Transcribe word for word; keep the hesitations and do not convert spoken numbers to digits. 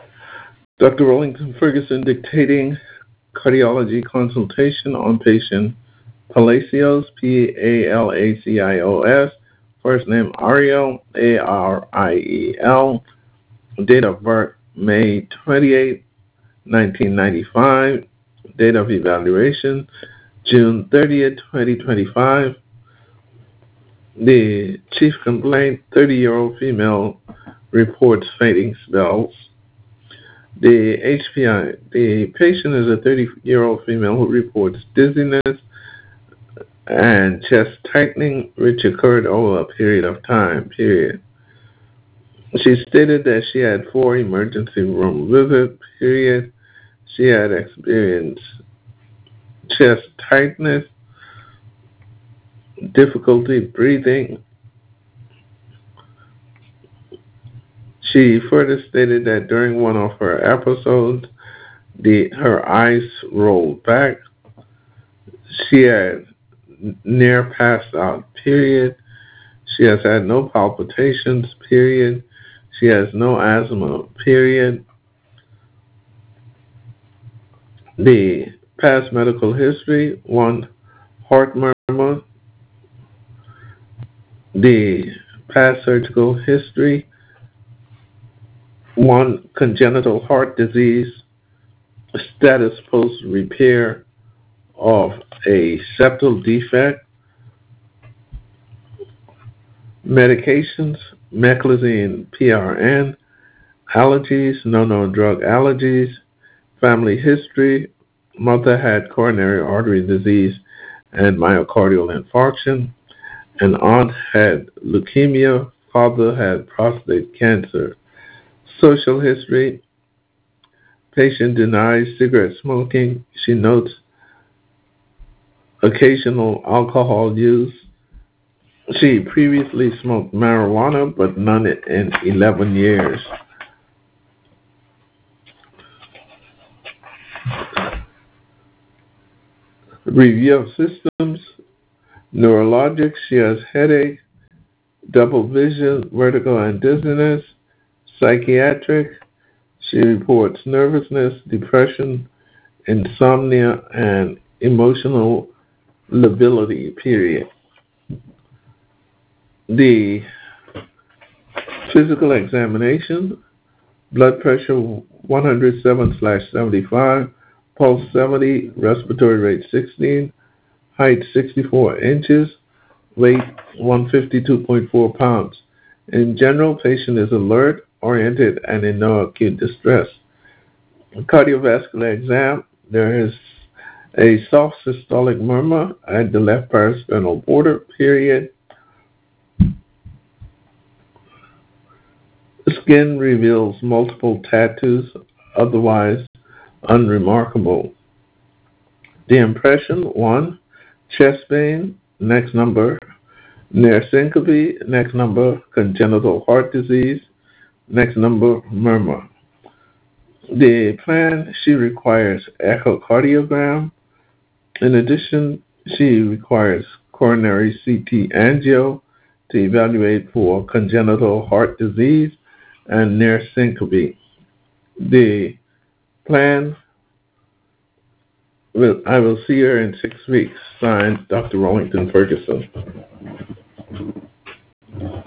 Doctor Rollington Ferguson dictating cardiology consultation on patient Palacios, P A L A C I O S, first name Ariel, A R I E L, date of birth May twenty-eighth, nineteen ninety-five, date of evaluation June thirtieth, twenty twenty-five. The chief complaint, thirty-year-old female, reports fainting spells. The H P I, the patient is a thirty-year-old female who reports dizziness and chest tightening, which occurred over a period of time, period. She stated that she had four emergency room visits, period. She had experienced chest tightness, difficulty breathing. She further stated that during one of her episodes, the her eyes rolled back. She had near passed out, period. She has had no palpitations, period. She has no asthma, period. The past medical history, one, heart murmur. The past surgical history, one, congenital heart disease, status post-repair of a septal defect, medications, meclizine P R N, allergies, no known drug allergies, family history, mother had coronary artery disease and myocardial infarction, an aunt had leukemia, father had prostate cancer. Social history, patient denies cigarette smoking. She notes occasional alcohol use. She previously smoked marijuana, but none in eleven years. Review of systems, neurologic, she has headache, double vision, vertigo and dizziness. Psychiatric, she reports nervousness, depression, insomnia, and emotional lability, period. The physical examination, blood pressure one hundred seven slash seventy-five, pulse seventy, respiratory rate sixteen, height sixty-four inches, weight one hundred fifty-two point four pounds. In general, patient is alert, oriented, and in no acute distress. Cardiovascular exam, there is a soft systolic murmur at the left parasternal border, period. Skin reveals multiple tattoos, otherwise unremarkable. The impression, one, chest pain, next number, near syncope, next number, congenital heart disease, next number, murmur. The plan, she requires echocardiogram. In addition, she requires coronary C T angio to evaluate for congenital heart disease and near syncope. The plan, will, I will see her in six weeks. Signed, Doctor Rollington Ferguson.